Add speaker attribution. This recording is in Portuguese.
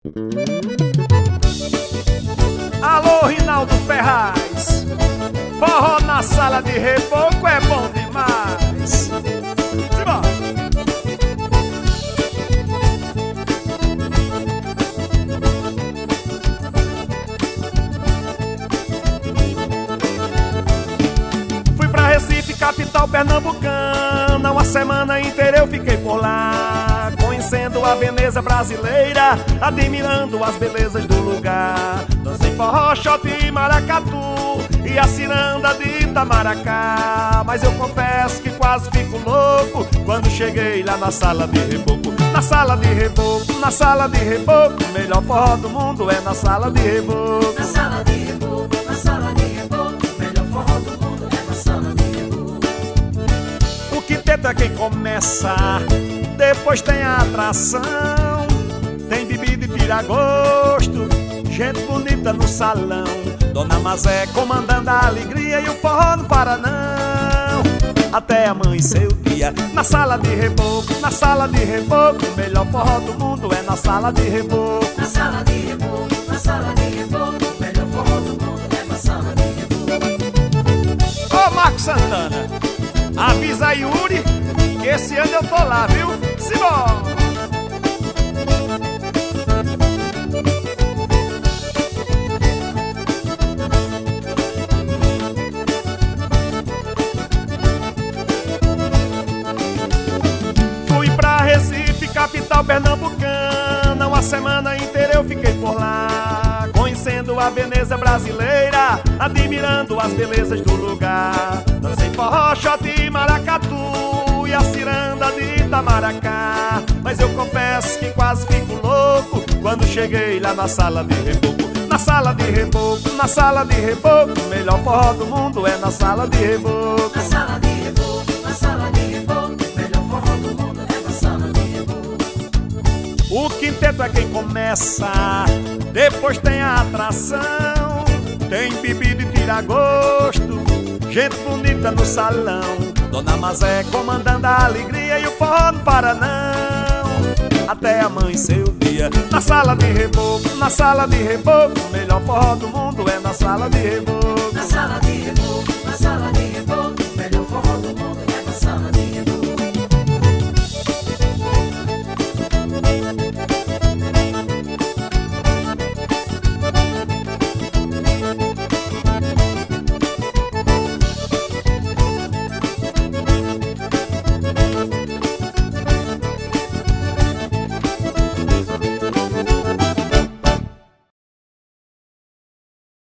Speaker 1: Alô, Rinaldo Ferraz, forró na sala de reboco é bom demais. Simbora! Fui pra Recife, capital pernambucana, uma semana inteira eu fiquei por lá, conhecendo a Veneza brasileira, admirando as belezas do lugar. Dancei forró, shot e maracatu e a ciranda de Itamaracá. Mas eu confesso que quase fico louco quando cheguei lá na sala de reboco. Na sala de reboco, na sala de reboco, o melhor forró do mundo é na sala de reboco.
Speaker 2: Na sala de reboco, na sala de reboco, o melhor forró do mundo é na sala de reboco.
Speaker 1: O quinteto é quem começa, depois tem a atração, tem bebida e tira-gosto, gente bonita no salão. Dona Mazé comandando a alegria e o forró não para não, até amanhecer o dia. Na sala de reboco, na sala de reboco, o melhor forró do mundo é na sala de reboco.
Speaker 2: Na sala de reboco, na sala de reboco, o melhor forró do mundo é na sala de reboco.
Speaker 1: Ô Marcos Santana, avisa a Yuri que esse ano eu tô lá, viu? Simbora! Fui pra Recife, capital pernambucana, uma semana inteira eu fiquei por lá, conhecendo a Veneza brasileira, admirando as belezas do lugar. Dancei forró, shot e maracatu e a ciranda de Itamaracá. Mas eu confesso que quase fico louco quando cheguei lá na sala de reboco. Na sala de reboco, na sala de reboco, o melhor forró do mundo é na sala de reboco.
Speaker 2: Na sala de reboco, na sala de reboco, o melhor forró do mundo é na sala de reboco.
Speaker 1: O quinteto é quem começa, depois tem a atração, tem bebida e tira-gosto, gente bonita no salão. Dona Mazé comandando a alegria e o forró não para não, até amanhecer o dia. Na sala de reboco, na sala de reboco, o melhor forró do mundo é na sala de reboco.
Speaker 2: Na sala de reboco, na sala de reboco,